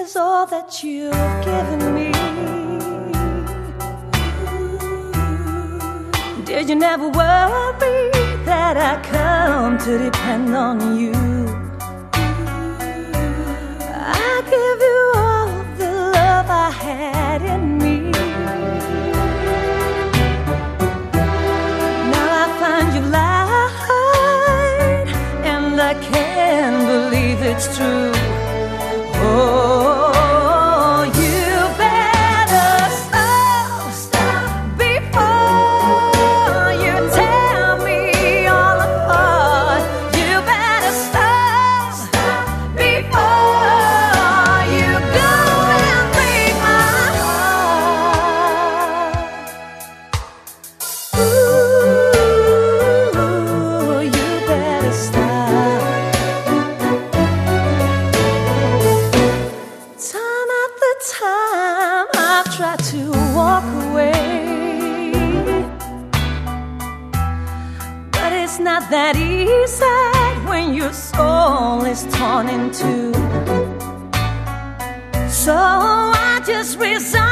is all that you've given me. Did you never worry that I come to depend on you? I give you all of the love I had in me. Now I find you lied, and I can't believe it's true. Oh, you better stop before you tear me all apart. You better stop before you go and break my heart. Ooh, you better stop. Time after time I've tried to walk away, but it's not that easy when your soul is torn in two. So I just resign.